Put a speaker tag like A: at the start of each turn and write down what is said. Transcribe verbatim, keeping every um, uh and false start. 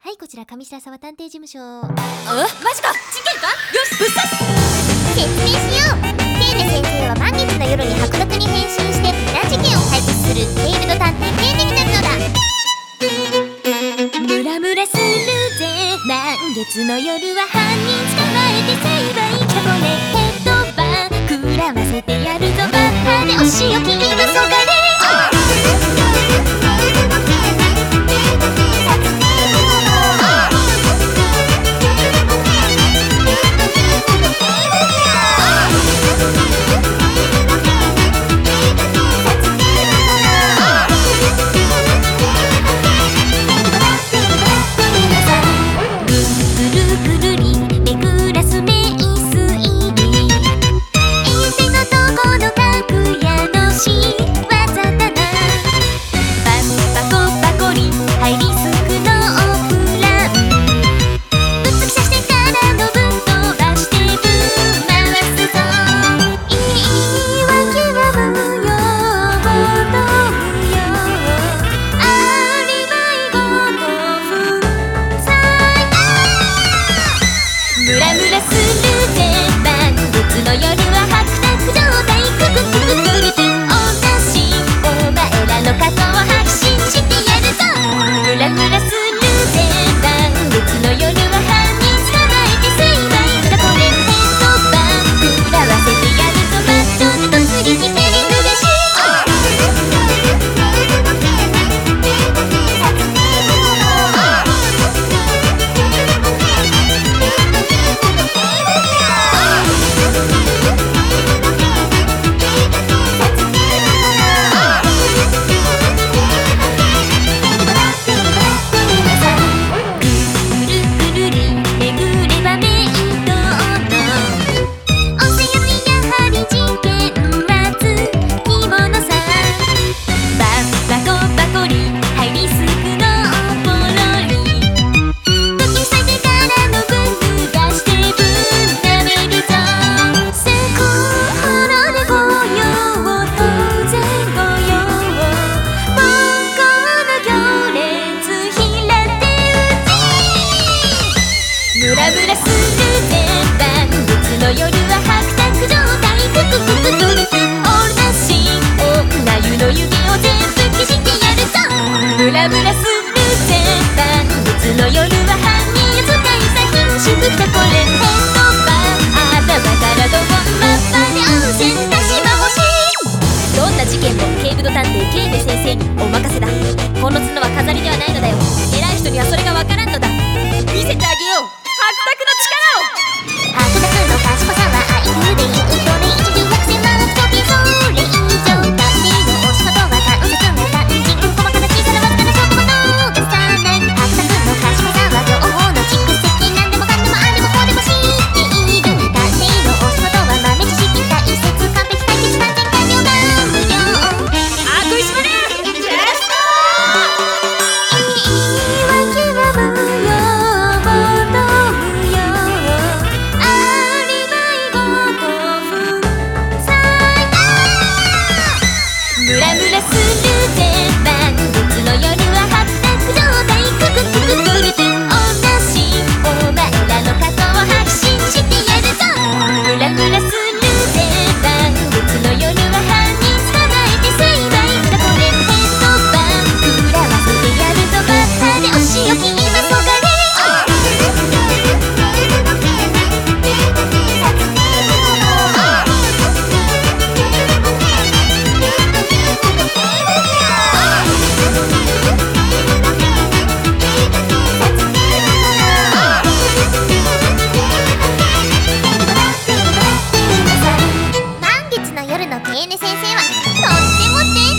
A: はい、こちら上白沢探偵事務所。あ、
B: マジか、事件か。よし、ぶっ刺す。
A: 説明しよう。ケーネ先生は満月の夜に白濁に変身して難事件を解決するテールド探偵ケーネになるのだ。
B: ムラムラするぜ、満月の夜は犯人捕まえて成敗。チョコレートバー食らわせてやるぞ。バッハでお仕置き今そがれ。この角は飾りではないのだよ。偉い人にはそれがわからんのだ。見せてあげよう、白濁の力を。
A: 白濁の賢さは愛風で言うとね、一十百千万億兆それ以上。管理のお仕事は関節の肝心、細かな小さなわずかな証拠も逃さない。白濁の賢さは両方の蓄積、何でもかんでもあれもこれも知っている。管理のお仕事は豆知識、大切完璧解決完全完了が無料。
B: あ、食いしばれ。
A: ケーネ先生はとっても天